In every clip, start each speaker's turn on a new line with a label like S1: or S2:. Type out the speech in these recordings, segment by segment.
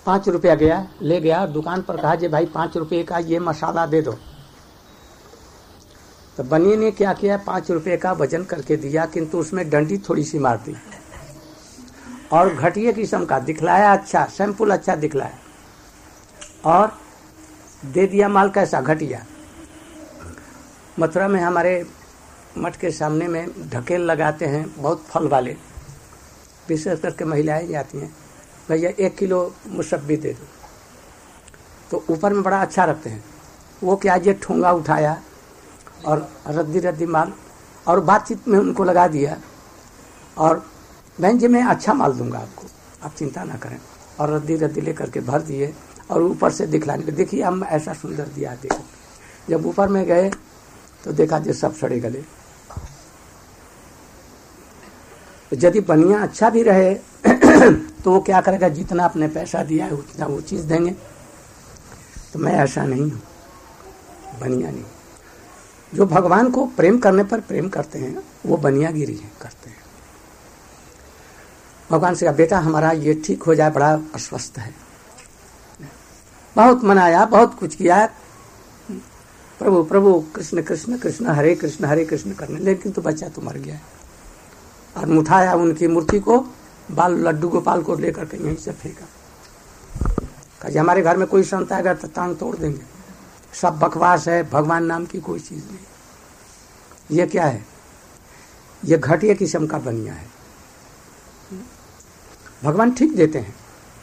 S1: 5 रुपया गया, ले गया दुकान पर, कहा जे भाई 5 रुपये का ये मसाला दे दो। तो बनिए ने क्या किया, 5 रुपये का वजन करके दिया, किंतु उसमें डंडी थोड़ी सी मार दी और घटिया किस्म का दिखलाया, अच्छा सैंपल अच्छा दिखलाया और दे दिया माल कैसा घटिया। मथुरा में हमारे मठ के सामने में ढकेल लगाते हैं बहुत फल वाले, विशेष करके महिलाएं जाती हैं, भैया 1 किलो मुसब्बी दे दो, तो ऊपर में बड़ा अच्छा रखते हैं। वो क्या ये ठोंगा उठाया और रद्दी रद्दी माल और बातचीत में उनको लगा दिया और बहन जी मैं अच्छा माल दूंगा आपको, आप चिंता ना करें, और रद्दी रद्दी लेकर के भर दिए और ऊपर से दिखलाने, देखिए हम ऐसा सुंदर दिया। देखो जब ऊपर में गए तो देखा जो सब सड़े गले। यदि बनिया अच्छा भी रहे तो वो क्या करेगा, जितना आपने पैसा दिया है उतना वो चीज देंगे। तो मैं ऐसा नहीं हूं, बनिया नहीं। जो भगवान को प्रेम करने पर प्रेम करते हैं वो बनियागिरी करते हैं। भगवान से बेटा हमारा ये ठीक हो जाए, बड़ा अस्वस्थ है, बहुत मनाया, बहुत कुछ किया, प्रभु प्रभु कृष्ण कृष्ण कृष्ण हरे कृष्ण करने, लेकिन तो बच्चा तो मर गया। और उठाया उनकी मूर्ति को, बाल लड्डू गोपाल को लेकर के यहीं से फेंका, कहा हमारे घर में कोई संत आएगा तो टांग तोड़ देंगे, सब बकवास है, भगवान नाम की कोई चीज नहीं। ये क्या है, ये घटिया किस्म का बनिया है। भगवान ठीक देते हैं,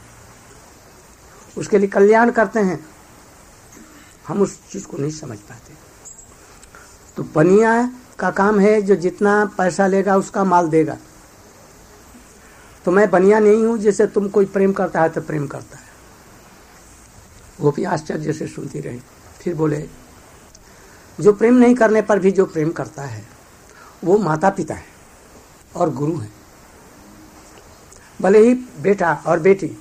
S1: उसके लिए कल्याण करते हैं, हम उस चीज को नहीं समझ पाते। तो बनिया का काम है जो जितना पैसा लेगा उसका माल देगा। तो मैं बनिया नहीं हूं जैसे तुम कोई प्रेम करता है तो प्रेम करता है। गोपी आश्चर्य से सुनती रही, फिर बोले जो प्रेम नहीं करने पर भी जो प्रेम करता है वो माता पिता है और गुरु है। भले ही बेटा और बेटी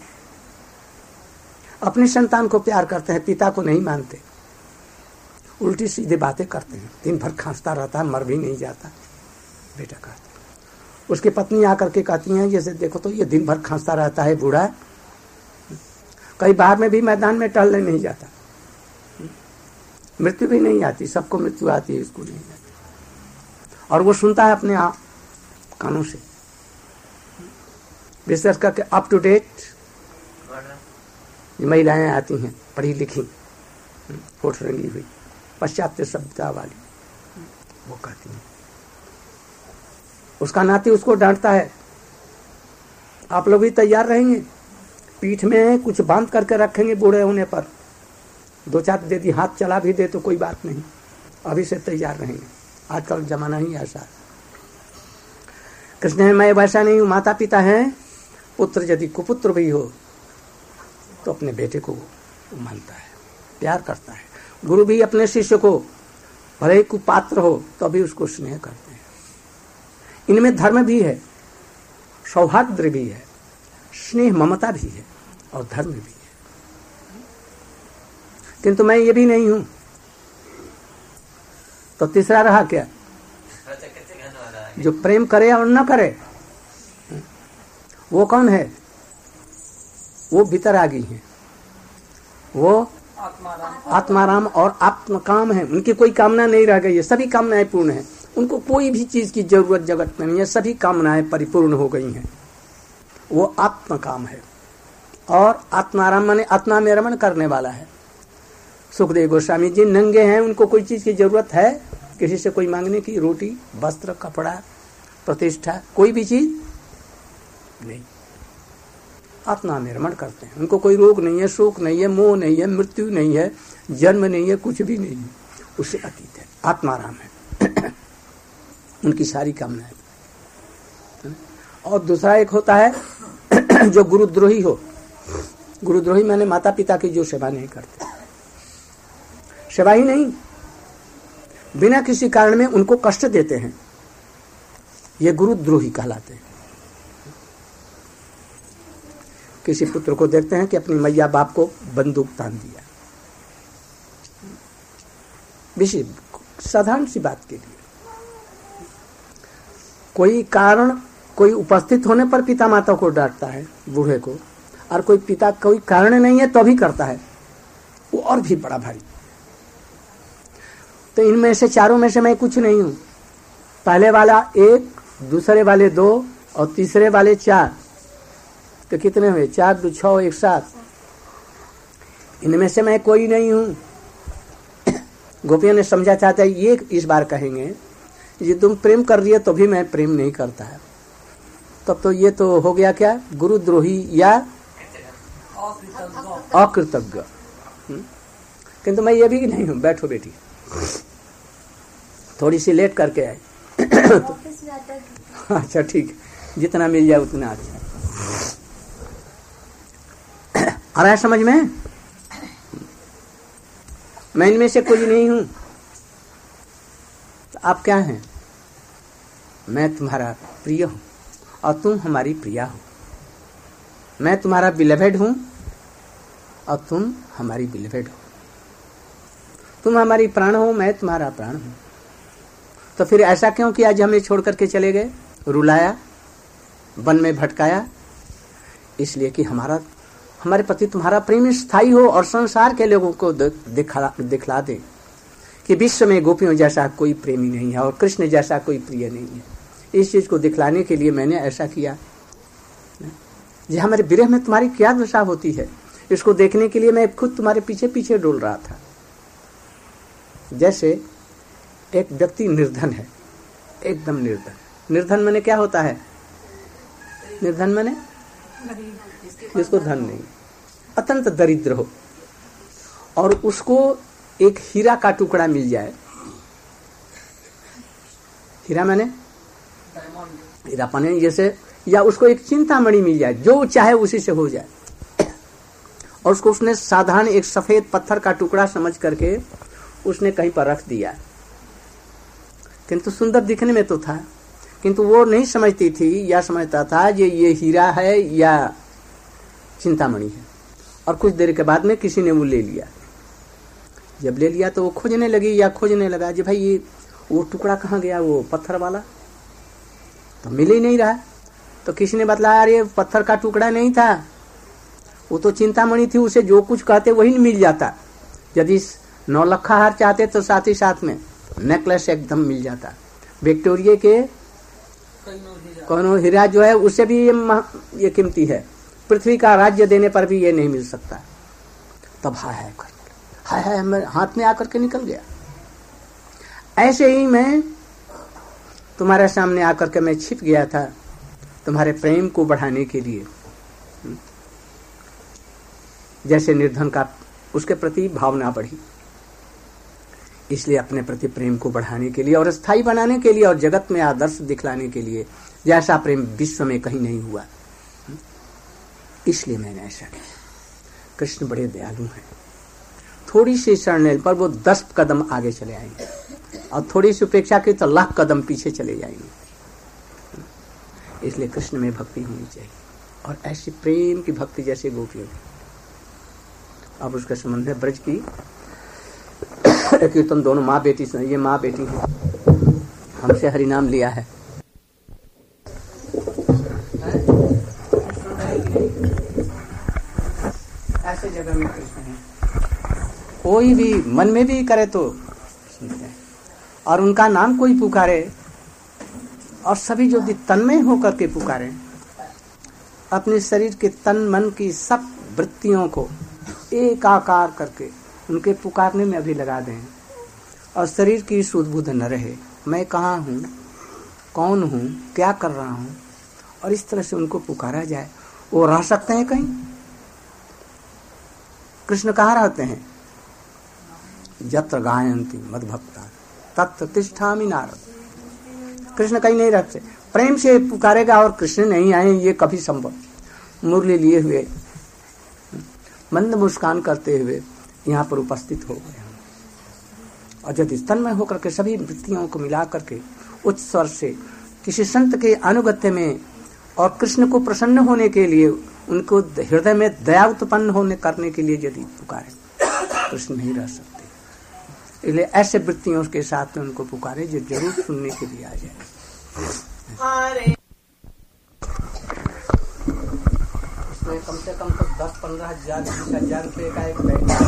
S1: अपनी संतान को प्यार करते हैं, पिता को नहीं मानते, उल्टी सीधे बातें करते हैं, दिन भर खांसता रहता है, मर भी नहीं जाता, बेटा कहते हैं। उसकी पत्नी आकर के कहती हैं जैसे देखो तो ये दिन भर खांसता रहता है, बूढ़ा है, कई बार में भी मैदान में टहलने नहीं जाता, मृत्यु भी नहीं आती, सबको मृत्यु आती है, इसको नहीं आती। और वो सुनता है अपने आप कानों से, विशेष करके अप टू डेट महिलाएं आती हैं, पढ़ी लिखी, होठ रंगी हुई, पाश्चात्य सभ्यता वाली, वो कहती हैं। उसका नाती उसको डांटता है, आप लोग भी तैयार रहेंगे, पीठ में कुछ बांध करके रखेंगे, बूढ़े होने पर 2-4 दे दी, हाथ चला भी दे तो कोई बात नहीं, अभी से तैयार रहेंगे, आजकल जमाना ही ऐसा है। कृष्ण है मैं वैसा नहीं हूं, माता पिता हैं, पुत्र यदि कुपुत्र भी हो तो अपने बेटे को मानता है, प्यार करता है। गुरु भी अपने शिष्य को भले ही कुपात्र हो तो भी उसको स्नेह करते हैं। इनमें धर्म भी है, सौहार्द भी है, स्नेह ममता भी है और धर्म भी है। किंतु मैं ये भी नहीं हूं, तो तीसरा रहा क्या, जो प्रेम करे और न करे, वो कौन है, वो भीतर आ गई है, वो आत्माराम और आत्मकाम है। उनकी कोई कामना नहीं रह गई है, सभी कामनाएं पूर्ण है, उनको कोई भी चीज की जरूरत जगत में नहीं है, सभी कामनाएं परिपूर्ण हो गई हैं। वो आत्मकाम है और आत्माराम माने आत्मा में रमण करने वाला है। सुखदेव गोस्वामी जी नंगे हैं, उनको कोई चीज की जरूरत है किसी से कोई मांगने की, रोटी वस्त्र कपड़ा प्रतिष्ठा कोई भी चीज नहीं, आत्मा में रमण करते हैं। उनको कोई रोग नहीं है, शोक नहीं है, मोह नहीं है, मृत्यु नहीं है, जन्म नहीं है, कुछ भी नहीं है, उससे अतीत है, आत्माराम है। उनकी सारी कामनाएं। और दूसरा एक होता है जो गुरुद्रोही हो। गुरुद्रोही माने माता पिता की जो सेवा नहीं करते, सेवा ही नहीं, बिना किसी कारण में उनको कष्ट देते हैं, ये गुरुद्रोही कहलाते हैं। किसी पुत्र को देखते हैं कि अपनी मैया बाप को बंदूक तान दिया, साधारण सी बात के लिए, कोई कारण कोई उपस्थित होने पर पिता माता को डांटता है, बूढ़े को, और कोई पिता कोई कारण नहीं है तो भी करता है, वो और भी बड़ा भारी। तो इनमें से चारों में से मैं कुछ नहीं हूं। पहले वाला 1, दूसरे वाले 2 और तीसरे वाले 4, तो कितने हुए? 4 2 6 1 7। इनमें से मैं कोई नहीं हूं। गोपियों ने समझा चाहता है ये इस बार कहेंगे ये तुम प्रेम कर रही है तो भी मैं प्रेम नहीं करता है, तब तो ये तो हो गया क्या? गुरुद्रोही या अकृतज्ञ। किंतु मैं ये भी नहीं हूं। बैठो बेटी, थोड़ी सी लेट करके आए। अच्छा ठीक है, जितना मिल जाए उतना अच्छा। आ रहा है समझ में? मैं इनमें से कोई नहीं हूं। तो आप क्या हैं? मैं तुम्हारा प्रिय हूं और तुम हमारी प्रिया हो। मैं तुम्हारा बिलवेड हूं और तुम हमारी बिलवेड हो। तुम हमारी प्राण हो, मैं तुम्हारा प्राण हूं। तो फिर ऐसा क्यों किया आज हमें छोड़ करके चले गए? रुलाया, वन में भटकाया, इसलिए कि हमारे प्रति तुम्हारा प्रेम स्थायी हो और संसार के लोगों को दिखला दे कि विश्व में गोपियों जैसा कोई प्रेमी नहीं है और कृष्ण जैसा कोई प्रिय नहीं है। इस चीज को दिखलाने के लिए मैंने ऐसा किया। जी हमारे विरह में तुम्हारी क्या दशा होती है, इसको देखने के लिए मैं खुद तुम्हारे पीछे पीछे डोल रहा था। जैसे एक व्यक्ति निर्धन है, एकदम निर्धन। निर्धन माने क्या होता है? निर्धन माने जिसको धन नहीं, अत्यंत दरिद्र हो और उसको एक हीरा का टुकड़ा मिल जाए। हीरा माने हीरा पाने जैसे, या उसको एक चिंतामणि मिल जाए, जो चाहे उसी से हो जाए, और उसको उसने साधारण एक सफेद पत्थर का टुकड़ा समझ करके उसने कहीं पर रख दिया। किंतु सुंदर दिखने में तो था, किंतु वो नहीं समझती थी या समझता था ये हीरा है या चिंतामणि है। और कुछ देर के बाद में किसी ने वो ले लिया। जब ले लिया तो वो खोजने लगी या खोजने लगा जी भाई ये वो टुकड़ा कहाँ गया, वो पत्थर वाला तो मिल ही नहीं रहा। तो किसी ने बतलाया अरे पत्थर का टुकड़ा नहीं था, वो तो चिंतामणि थी, उसे जो कुछ कहते वही मिल जाता। यदि 9 लखा हार चाहते तो साथ ही साथ में नेकलेस एकदम मिल जाता। विक्टोरिया के कोनो हीरा जो है उससे भी ये कीमती है, पृथ्वी का राज्य देने पर भी ये नहीं मिल सकता। तब हाय हाय हाथ में आकर के निकल गया। ऐसे ही मैं तुम्हारे सामने आकर के मैं छिप गया था तुम्हारे प्रेम को बढ़ाने के लिए। जैसे निर्धन का उसके प्रति भावना बढ़ी, इसलिए अपने प्रति प्रेम को बढ़ाने के लिए और स्थायी बनाने के लिए और जगत में आदर्श दिखलाने के लिए, जैसा प्रेम विश्व में कहीं नहीं हुआ, इसलिए मैंने ऐसा किया। कृष्ण बड़े दयालु हैं। थोड़ी सी शरण पर वो 10 कदम आगे चले आएंगे और थोड़ी सी उपेक्षा की तो लाख कदम पीछे चले जाएंगे। इसलिए कृष्ण में भक्ति होनी चाहिए और ऐसी प्रेम की भक्ति जैसे गोपियों की। अब उसका संबंध है ब्रज की कीर्तन। दोनों माँ बेटी, ये माँ बेटी है, हमसे हरिनाम लिया है। ऐसे जगह में कृष्ण है, कोई भी मन में भी करे तो सुनते हैं और उनका नाम कोई पुकारे और सभी जो भी तन्मय होकर के पुकारे, अपने शरीर के तन मन की सब वृत्तियों को एकाकार करके उनके पुकारने में अभी लगा दें और शरीर की सुध बुध न रहे, मैं कहाँ हूँ, कौन हूँ, क्या कर रहा हूँ, और इस तरह से उनको पुकारा जाए। वो रह सकते हैं कहीं? कृष्ण कहाँ रहते हैं? यत्र गायन्ति मद्भक्ता तत्र तिष्ठामि नारद। कृष्ण कहीं नहीं रहते। प्रेम से पुकारेगा और कृष्ण नहीं आए ये कभी संभव? मुरली लिए हुए मंद मुस्कान करते हुए यहाँ पर उपस्थित हो गए और यदि तन्मय होकर के सभी वृत्तियों को मिला करके उच्च स्वर से किसी संत के अनुगत्य में और कृष्ण को प्रसन्न होने के लिए, उनको हृदय में दया उत्पन्न होने करने के लिए यदि पुकारे, कृष्ण नहीं रह सकते। इसलिए ऐसे वृत्तियों के साथ में उनको पुकारे जो जरूर सुनने के लिए आ जाए। कम से कम तो 10-15 हजार 20,000 रुपये का एक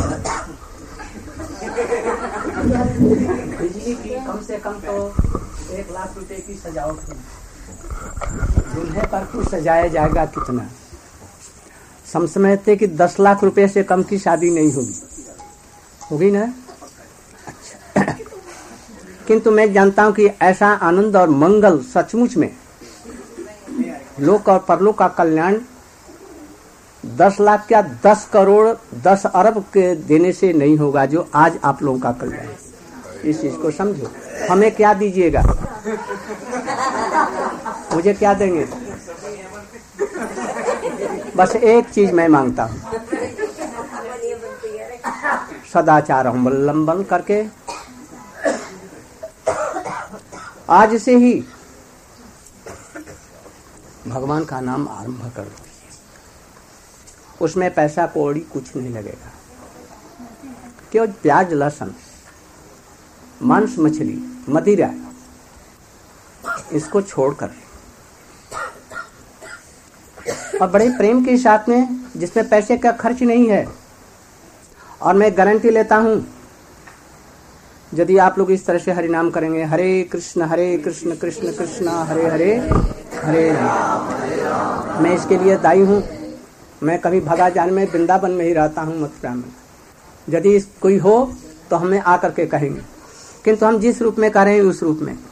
S1: बिजली की कम से कम तो 1 लाख रुपए की सजावट है। दूल्हे पर कुछ सजाया जाएगा कितना? समझते कि 10 लाख रुपए से कम की शादी नहीं होगी ना? अच्छा। किंतु मैं जानता हूं कि ऐसा आनंद और मंगल सचमुच में लोक और परलोक का कल्याण 10 लाख क्या 10 करोड़ 10 अरब के देने से नहीं होगा, जो आज आप लोगों का कल्याण। इस चीज को समझो। हमें क्या दीजिएगा? मुझे क्या देंगे? बस एक चीज मैं मांगता हूं, सदाचार अवलंबन करके आज से ही भगवान का नाम आरंभ कर दो। उसमें पैसा कौड़ी कुछ नहीं लगेगा, केवल प्याज लहसुन मांस मछली मदिरा इसको छोड़कर और बड़े प्रेम के साथ में, जिसमें पैसे का खर्च नहीं है। और मैं गारंटी लेता हूं, यदि आप लोग इस तरह से हरि नाम करेंगे, हरे कृष्ण कृष्ण कृष्ण हरे हरे हरे राम। मैं इसके लिए दायी हूं। मैं कभी भगा जान में वृंदावन में ही रहता हूं, मथुरा में। यदि कोई हो तो हमें आकर के कहेंगे, किंतु हम जिस रूप में कर रहे हैं उस रूप में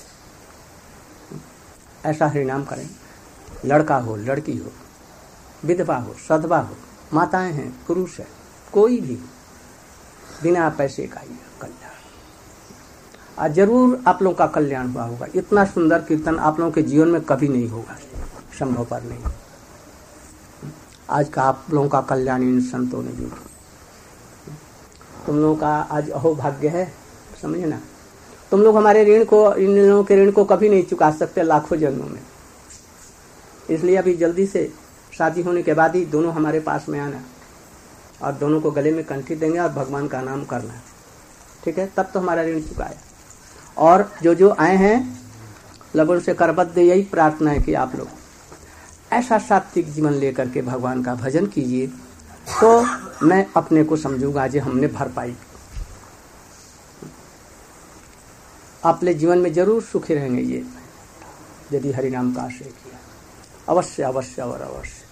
S1: ऐसा हरि नाम करें। लड़का हो लड़की हो, विधवा हो सधवा हो, माताएं हैं पुरुष है, कोई भी बिना पैसे का ही कल्याण। आज जरूर आप लोगों का कल्याण हुआ होगा। इतना सुंदर कीर्तन आप लोगों के जीवन में कभी नहीं होगा, संभव पर नहीं। आज का आप लोगों का कल्याण इन संतों ने जो तुम लोगों का आज अहोभाग्य है, समझे ना। तुम लोग हमारे ऋण को, इन लोगों के ऋण को कभी नहीं चुका सकते लाखों जन्मों में। इसलिए अभी जल्दी से शादी होने के बाद ही दोनों हमारे पास में आना और दोनों को गले में कंठी देंगे और भगवान का नाम करना, ठीक है? तब तो हमारा ऋण चुकाया। और जो आए हैं लगन से करबद्ध यही प्रार्थना है कि आप लोग ऐसा सात्विक जीवन लेकर के भगवान का भजन कीजिए, तो मैं अपने को समझूंगा जो हमने भरपाई। अपने जीवन में जरूर सुखी रहेंगे ये, यदि हरिनाम का आश्रय किया। अवश्य अवश्य और अवश्य।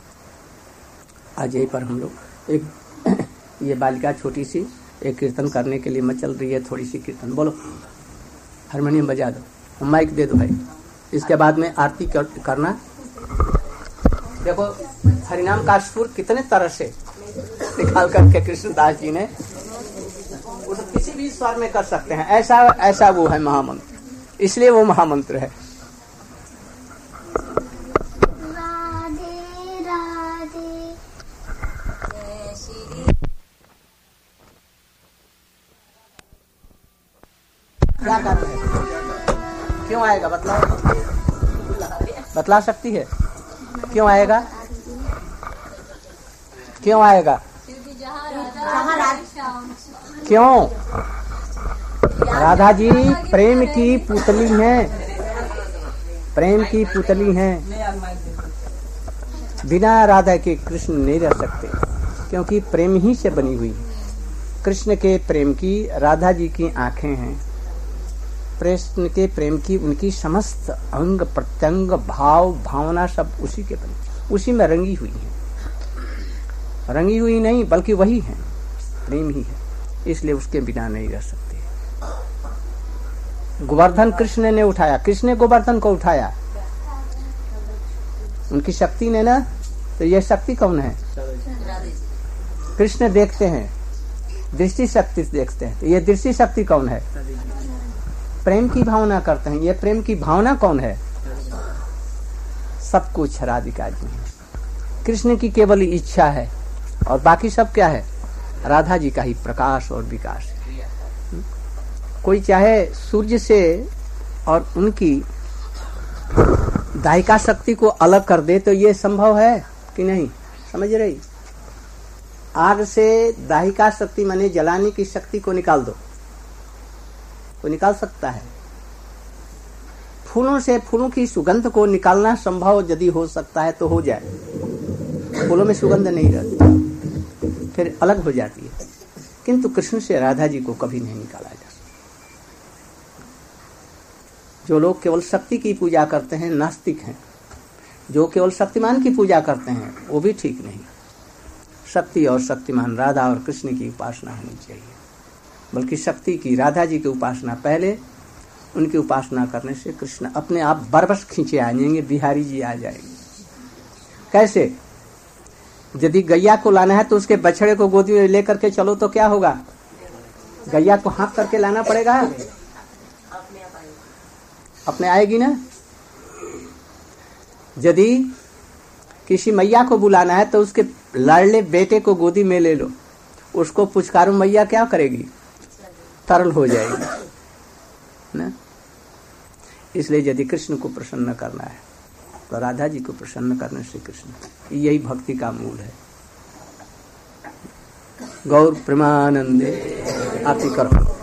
S1: आज यहीं पर हम लोग एक ये बालिका छोटी सी एक कीर्तन करने के लिए मचल रही है। थोड़ी सी कीर्तन बोलो, हारमोनियम बजा दो, माइक दे दो भाई। इसके बाद में आरती करना। देखो हरिनाम का सुर कितने तरह से निकाल करके कृष्णदास जी ने उसे किसी भी स्वर में कर सकते हैं। ऐसा वो है महामंत्र, इसलिए वो महामंत्र है। क्या करना है? क्यों आएगा बतला सकती है? क्यों आएगा? क्यों आएगा? क्यों? राधा जी प्रेम की पुतली हैं, प्रेम की पुतली हैं। बिना राधा के कृष्ण नहीं रह सकते, क्योंकि प्रेम ही से बनी हुई है। कृष्ण के प्रेम की राधा जी की आंखें हैं, कृष्ण के प्रेम की उनकी समस्त अंग प्रत्यंग भाव भावना सब उसी के बने, उसी में रंगी हुई है। रंगी हुई नहीं बल्कि वही है, प्रेम ही है, इसलिए उसके बिना नहीं रह सकते। गोवर्धन कृष्ण ने उठाया, कृष्ण ने गोवर्धन को उठाया, उनकी शक्ति ने ना। तो यह शक्ति कौन है? कृष्ण देखते हैं, दृष्टि शक्ति देखते हैं। तो ये दृष्टि शक्ति कौन है? प्रेम की भावना करते हैं। ये प्रेम की भावना कौन है? सब कुछ राधिका जी है। कृष्ण की केवल इच्छा है और बाकी सब क्या है? राधा जी का ही प्रकाश और विकास है। कोई चाहे सूर्य से और उनकी दायिका शक्ति को अलग कर दे तो ये संभव है कि नहीं? समझ रही? आग से दाहिका शक्ति माने जलाने की शक्ति को निकाल दो, तो निकाल सकता है। फूलों से फूलों की सुगंध को निकालना संभव यदि हो सकता है तो हो जाए। फूलों में सुगंध नहीं रहती, फिर अलग हो जाती है। किंतु कृष्ण से राधा जी को कभी नहीं निकाला जा सकता। जो लोग केवल शक्ति की पूजा करते हैं नास्तिक हैं, जो केवल शक्तिमान की पूजा करते हैं वो भी ठीक नहीं। शक्ति और शक्तिमान राधा और कृष्ण की उपासना होनी चाहिए, बल्कि शक्ति की, राधा जी की उपासना पहले। उनकी उपासना करने से कृष्ण अपने आप बरबस खींचे आ जाएंगे, बिहारी जी आ जाएंगे। कैसे? यदि गैया को लाना है तो उसके बछड़े को गोदी में लेकर के चलो तो क्या होगा? गैया को हाँक करके लाना पड़ेगा, अपने आएगी ना। यदि किसी मैया को बुलाना है तो उसके लाडले बेटे को गोदी में ले लो, उसको पुचकारो, मैया क्या करेगी? तरल हो जाएगी ना। इसलिए यदि कृष्ण को प्रसन्न करना है तो राधा जी को प्रसन्न करने से कृष्ण, यही भक्ति का मूल है। गौर प्रेमानंदे आतिकर्षण।